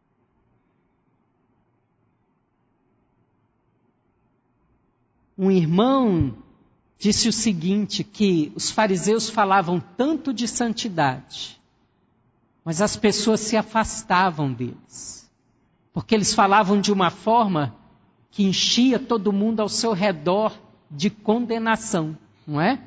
Um irmão disse o seguinte, que os fariseus falavam tanto de santidade, mas as pessoas se afastavam deles, porque eles falavam de uma forma que enchia todo mundo ao seu redor de condenação, não é?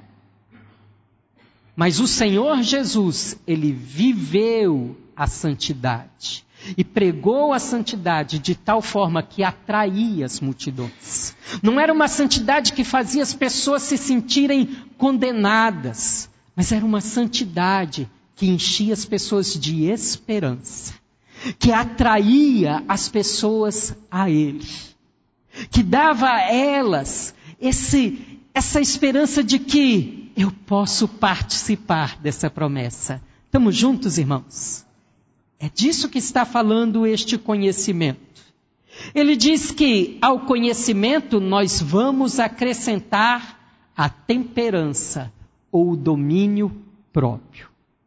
Mas o Senhor Jesus, ele viveu a santidade e pregou a santidade de tal forma que atraía as multidões. Não era uma santidade que fazia as pessoas se sentirem condenadas, mas era uma santidade que enchia as pessoas de esperança, que atraía as pessoas a Ele, que dava a elas essa esperança de que eu posso participar dessa promessa. Estamos juntos, irmãos? É disso que está falando este conhecimento. Ele diz que ao conhecimento nós vamos acrescentar a temperança ou o domínio próprio.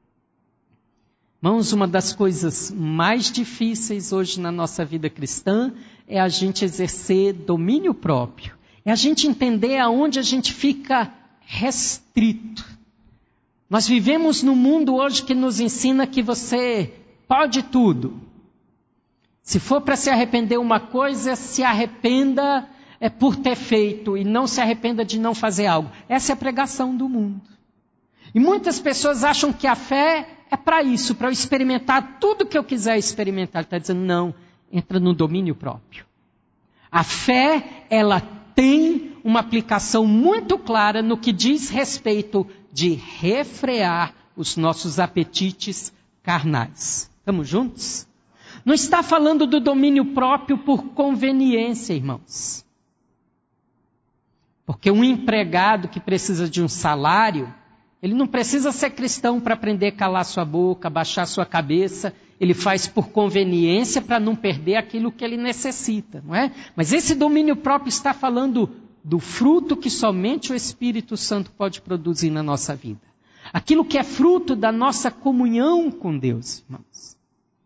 Irmãos, uma das coisas mais difíceis hoje na nossa vida cristã é a gente exercer domínio próprio. É a gente entender aonde a gente fica restrito. Nós vivemos num mundo hoje que nos ensina que você pode tudo. Se for para se arrepender uma coisa, se arrependa por ter feito e não se arrependa de não fazer algo. Essa é a pregação do mundo. E muitas pessoas acham que a fé é para isso, para eu experimentar tudo que eu quiser experimentar. Ele está dizendo, não, entra no domínio próprio. A fé, ela tem uma aplicação muito clara no que diz respeito de refrear os nossos apetites carnais. Estamos juntos? Não está falando do domínio próprio por conveniência, irmãos. Porque um empregado que precisa de um salário, ele não precisa ser cristão para aprender a calar sua boca, baixar sua cabeça. Ele faz por conveniência para não perder aquilo que ele necessita, não é? Mas esse domínio próprio está falando do fruto que somente o Espírito Santo pode produzir na nossa vida. Aquilo que é fruto da nossa comunhão com Deus, irmãos.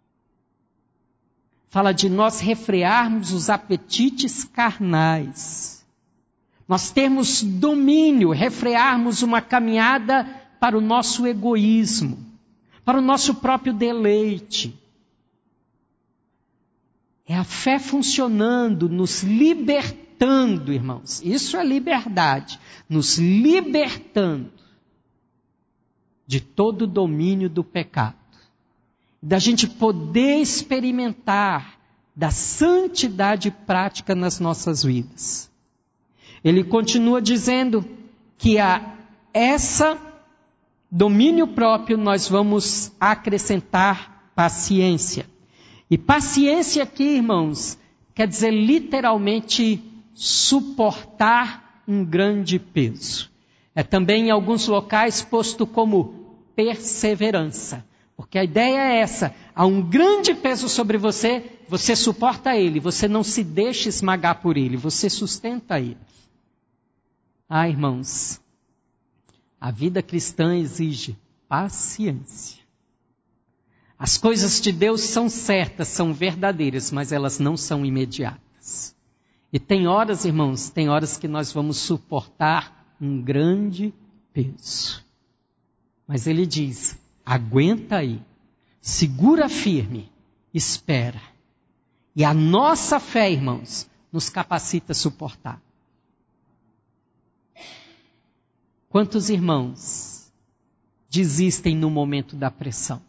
Fala de nós refrearmos os apetites carnais. Nós termos domínio, refrearmos uma caminhada para o nosso egoísmo, para o nosso próprio deleite. É a fé funcionando, nos libertando, irmãos. Isso é liberdade. Nos libertando de todo o domínio do pecado. Da gente poder experimentar da santidade prática nas nossas vidas. Ele continua dizendo que a essa domínio próprio nós vamos acrescentar paciência. E paciência aqui, irmãos, quer dizer literalmente suportar um grande peso. É também em alguns locais posto como perseverança. Porque a ideia é essa, há um grande peso sobre você, você suporta ele, você não se deixa esmagar por ele, você sustenta ele. Ah, irmãos, a vida cristã exige paciência. As coisas de Deus são certas, são verdadeiras, mas elas não são imediatas. E tem horas, irmãos, tem horas que nós vamos suportar um grande peso. Mas ele diz, aguenta aí, segura firme, espera. E a nossa fé, irmãos, nos capacita a suportar. Quantos irmãos desistem no momento da pressão?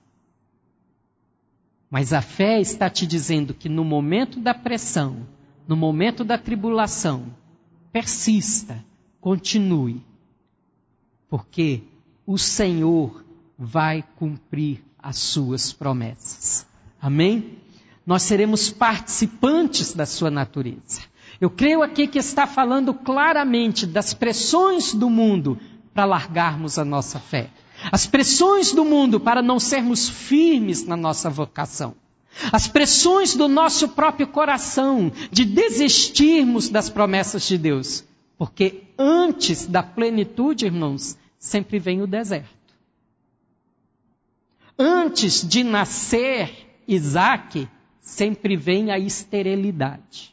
Mas a fé está te dizendo que no momento da pressão, no momento da tribulação, persista, continue. Porque o Senhor vai cumprir as suas promessas. Amém? Nós seremos participantes da sua natureza. Eu creio aqui que está falando claramente das pressões do mundo para largarmos a nossa fé. As pressões do mundo para não sermos firmes na nossa vocação. As pressões do nosso próprio coração de desistirmos das promessas de Deus. Porque antes da plenitude, irmãos, sempre vem o deserto. Antes de nascer Isaque, sempre vem a esterilidade.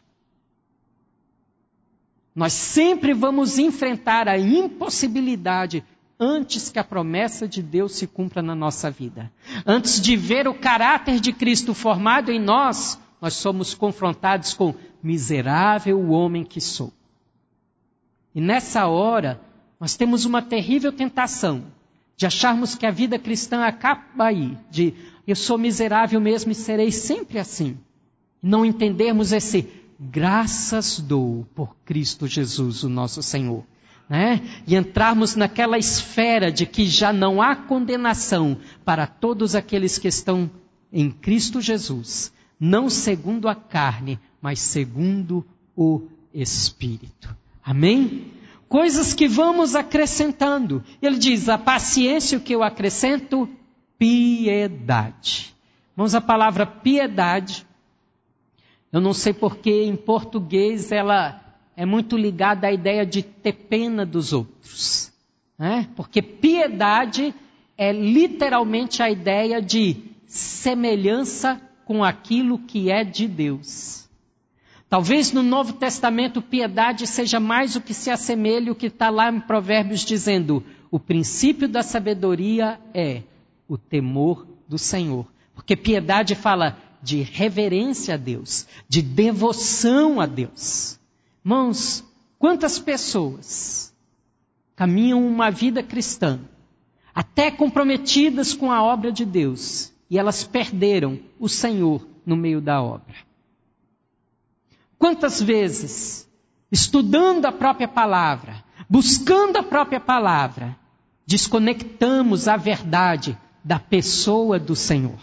Nós sempre vamos enfrentar a impossibilidade antes que a promessa de Deus se cumpra na nossa vida. Antes de ver o caráter de Cristo formado em nós, nós somos confrontados com miserável homem que sou. E nessa hora, nós temos uma terrível tentação de acharmos que a vida cristã acaba aí, de eu sou miserável mesmo e serei sempre assim. Não entendermos esse graças dou por Cristo Jesus, o nosso Senhor. Né? E entrarmos naquela esfera de que já não há condenação para todos aqueles que estão em Cristo Jesus, não segundo a carne, mas segundo o Espírito. Amém? Coisas que vamos acrescentando. Ele diz, a paciência, o que eu acrescento? Piedade. Vamos à palavra piedade. Eu não sei porque em português ela é muito ligada à ideia de ter pena dos outros. Né? Porque piedade é literalmente a ideia de semelhança com aquilo que é de Deus. Talvez no Novo Testamento piedade seja mais o que se assemelha ao que está lá em Provérbios dizendo, o princípio da sabedoria é o temor do Senhor. Porque piedade fala de reverência a Deus, de devoção a Deus. Irmãos, quantas pessoas caminham uma vida cristã, até comprometidas com a obra de Deus, e elas perderam o Senhor no meio da obra. Quantas vezes, estudando a própria palavra, buscando a própria palavra, desconectamos a verdade da pessoa do Senhor.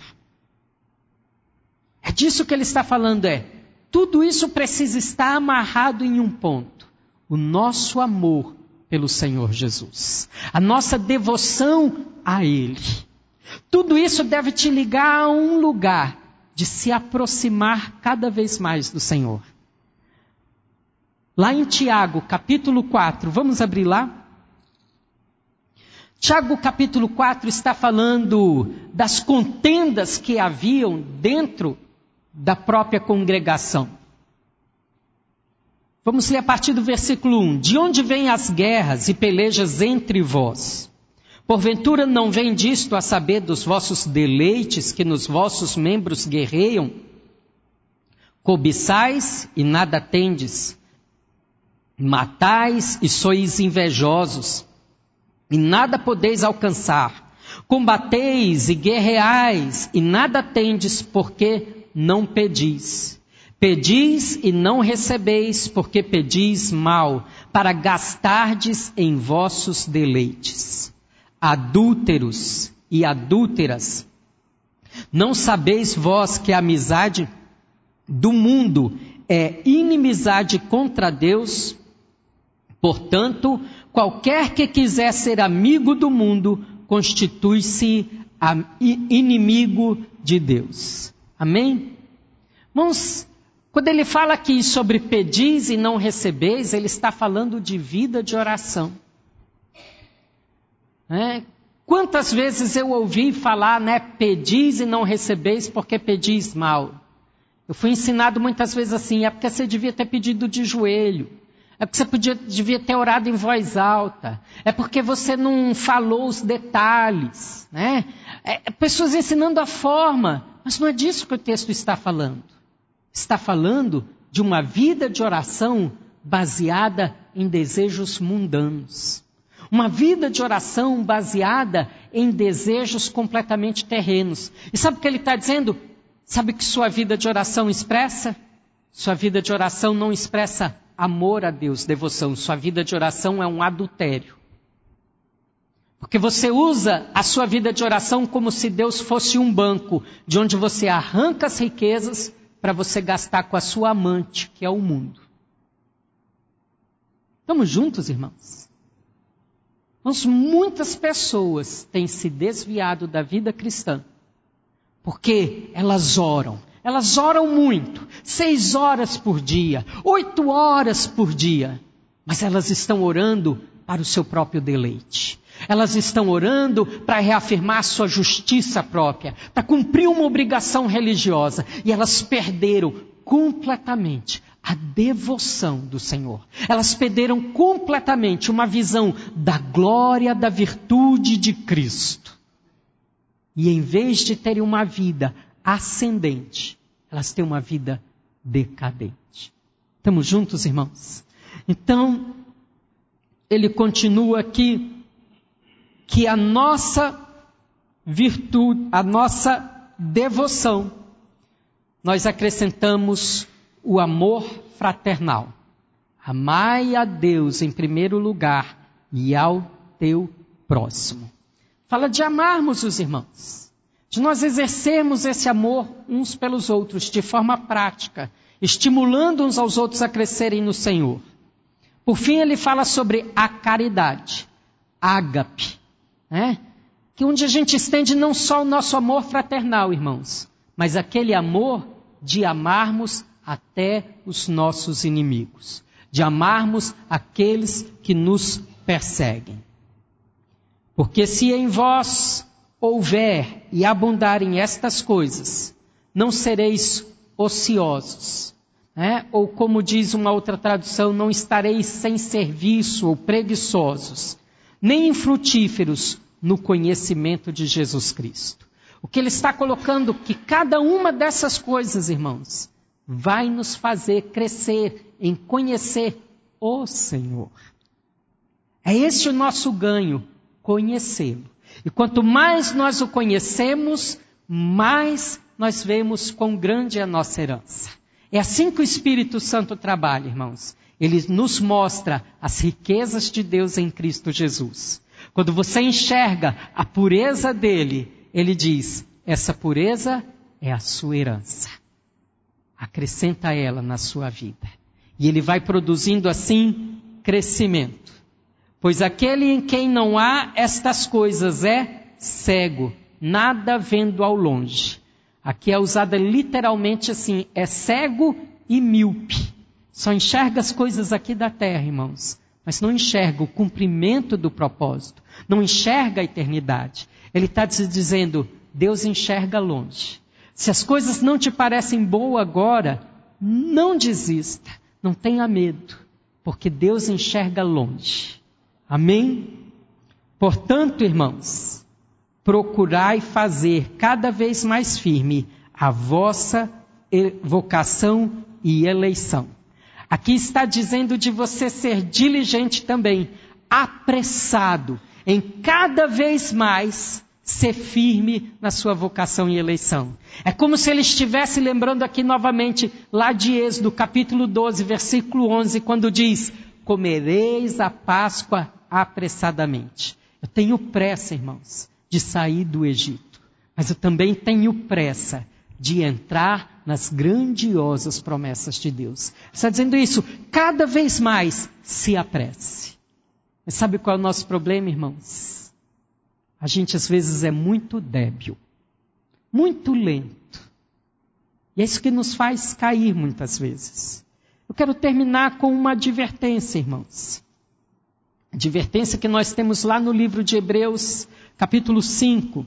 É disso que ele está falando, tudo isso precisa estar amarrado em um ponto. O nosso amor pelo Senhor Jesus. A nossa devoção a Ele. Tudo isso deve te ligar a um lugar de se aproximar cada vez mais do Senhor. Lá em Tiago, capítulo 4, vamos abrir lá? Tiago, capítulo 4, está falando das contendas que haviam dentro da própria congregação. Vamos ler a partir do versículo 1. De onde vêm as guerras e pelejas entre vós? Porventura não vem disto a saber dos vossos deleites que nos vossos membros guerreiam? Cobiçais e nada tendes. Matais e sois invejosos, e nada podeis alcançar. Combateis e guerreais, e nada tendes, porque não pedis. Pedis e não recebeis, porque pedis mal, para gastardes em vossos deleites. Adúlteros e adúlteras, não sabeis vós que a amizade do mundo é inimizade contra Deus? Portanto, qualquer que quiser ser amigo do mundo, constitui-se inimigo de Deus. Amém? Irmãos, quando ele fala aqui sobre pedis e não recebeis, ele está falando de vida de oração. Quantas vezes eu ouvi falar, pedis e não recebeis porque pedis mal. Eu fui ensinado muitas vezes assim, é porque você devia ter pedido de joelho. É porque você devia ter orado em voz alta. É porque você não falou os detalhes. Pessoas ensinando a forma. Mas não é disso que o texto está falando. Está falando de uma vida de oração baseada em desejos mundanos. Uma vida de oração baseada em desejos completamente terrenos. E sabe o que ele está dizendo? Sabe o que sua vida de oração expressa? Sua vida de oração não expressa amor a Deus, devoção. Sua vida de oração é um adultério. Porque você usa a sua vida de oração como se Deus fosse um banco, de onde você arranca as riquezas para você gastar com a sua amante, que é o mundo. Estamos juntos, irmãos? Mas muitas pessoas têm se desviado da vida cristã, porque elas oram muito, 6 horas por dia, 8 horas por dia, mas elas estão orando para o seu próprio deleite. Elas estão orando para reafirmar sua justiça própria, para cumprir uma obrigação religiosa. E elas perderam completamente a devoção do Senhor. Elas perderam completamente uma visão da glória, da virtude de Cristo. E em vez de terem uma vida ascendente, elas têm uma vida decadente. Estamos juntos, irmãos? Então, ele continua aqui, que a nossa virtude, a nossa devoção, nós acrescentamos o amor fraternal. Amai a Deus em primeiro lugar e ao teu próximo. Fala de amarmos os irmãos, de nós exercermos esse amor uns pelos outros de forma prática, estimulando uns aos outros a crescerem no Senhor. Por fim, ele fala sobre a caridade, ágape. Que onde a gente estende não só o nosso amor fraternal, irmãos, mas aquele amor de amarmos até os nossos inimigos, de amarmos aqueles que nos perseguem. Porque se em vós houver e abundarem estas coisas, não sereis ociosos. Ou como diz uma outra tradução, não estareis sem serviço ou preguiçosos, nem infrutíferos no conhecimento de Jesus Cristo. O que ele está colocando que cada uma dessas coisas, irmãos, vai nos fazer crescer em conhecer o Senhor. É esse o nosso ganho, conhecê-lo. E quanto mais nós o conhecemos, mais nós vemos quão grande é a nossa herança. É assim que o Espírito Santo trabalha, irmãos. Ele nos mostra as riquezas de Deus em Cristo Jesus. Quando você enxerga a pureza dele, ele diz, essa pureza é a sua herança. Acrescenta ela na sua vida. E ele vai produzindo assim crescimento. Pois aquele em quem não há estas coisas é cego, nada vendo ao longe. Aqui é usada literalmente assim, é cego e míope. Só enxerga as coisas aqui da terra, irmãos. Mas não enxerga o cumprimento do propósito. Não enxerga a eternidade. Ele está dizendo, Deus enxerga longe. Se as coisas não te parecem boas agora, não desista. Não tenha medo. Porque Deus enxerga longe. Amém? Portanto, irmãos, procurai fazer cada vez mais firme a vossa vocação e eleição. Aqui está dizendo de você ser diligente também, apressado em cada vez mais ser firme na sua vocação e eleição. É como se ele estivesse lembrando aqui novamente, lá de Êxodo, capítulo 12, versículo 11, quando diz, comereis a Páscoa apressadamente. Eu tenho pressa, irmãos, de sair do Egito, mas eu também tenho pressa de entrar nas grandiosas promessas de Deus. Está dizendo isso, cada vez mais se apresse. Mas sabe qual é o nosso problema, irmãos? a gente às vezes é muito débil, muito lento. E é isso que nos faz cair muitas vezes. Eu quero terminar com uma advertência, irmãos. Advertência que nós temos lá no livro de Hebreus, capítulo 5.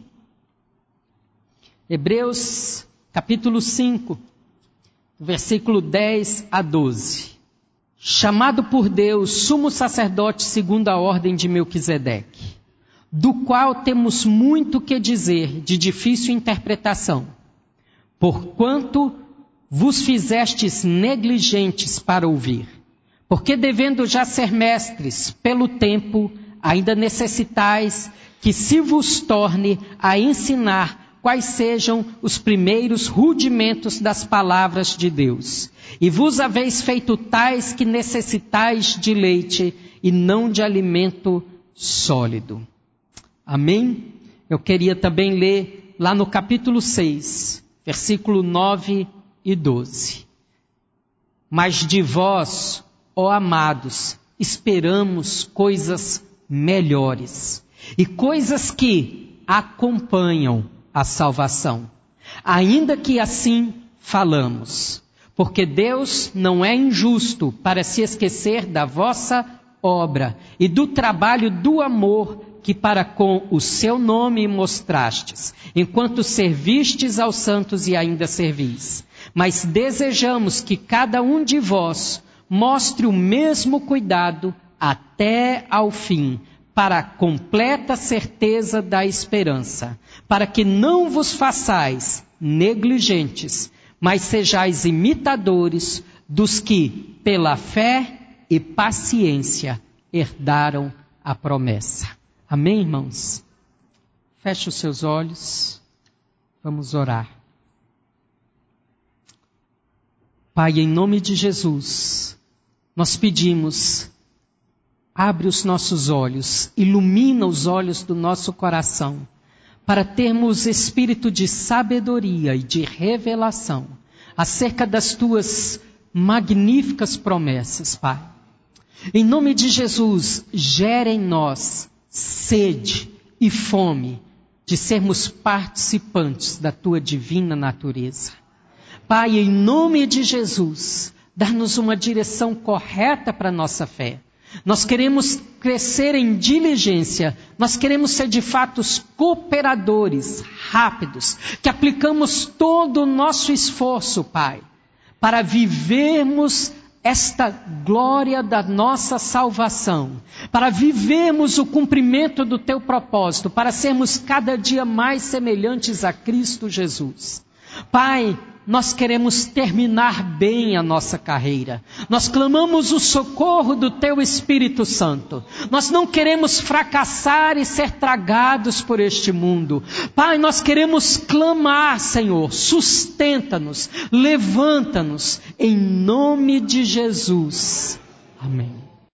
Hebreus, capítulo 5, versículo 10 a 12. Chamado por Deus, sumo sacerdote segundo a ordem de Melquisedeque, do qual temos muito que dizer, de difícil interpretação, porquanto vos fizestes negligentes para ouvir. Porque devendo já ser mestres pelo tempo, ainda necessitais que se vos torne a ensinar quais sejam os primeiros rudimentos das palavras de Deus. E vos haveis feito tais que necessitais de leite e não de alimento sólido. Amém? Eu queria também ler lá no capítulo 6, versículo 9 e 12. Mas de vós, ó amados, esperamos coisas melhores e coisas que acompanham a salvação. Ainda que assim falamos, porque Deus não é injusto para se esquecer da vossa obra e do trabalho do amor que para com o seu nome mostrastes, enquanto servistes aos santos e ainda servis. Mas desejamos que cada um de vós mostre o mesmo cuidado até ao fim, para a completa certeza da esperança, para que não vos façais negligentes, mas sejais imitadores dos que, pela fé e paciência, herdaram a promessa. Amém, irmãos? Feche os seus olhos, vamos orar. Pai, em nome de Jesus, nós pedimos, abre os nossos olhos, ilumina os olhos do nosso coração, para termos espírito de sabedoria e de revelação acerca das tuas magníficas promessas, Pai. Em nome de Jesus, gere em nós sede e fome de sermos participantes da tua divina natureza. Pai, em nome de Jesus, dá-nos uma direção correta para a nossa fé. Nós queremos crescer em diligência, nós queremos ser de fato cooperadores rápidos, que aplicamos todo o nosso esforço, Pai, para vivermos esta glória da nossa salvação, para vivermos o cumprimento do teu propósito, para sermos cada dia mais semelhantes a Cristo Jesus. Pai, nós queremos terminar bem a nossa carreira. Nós clamamos o socorro do Teu Espírito Santo. Nós não queremos fracassar e ser tragados por este mundo. Pai, nós queremos clamar, Senhor, sustenta-nos, levanta-nos, em nome de Jesus. Amém.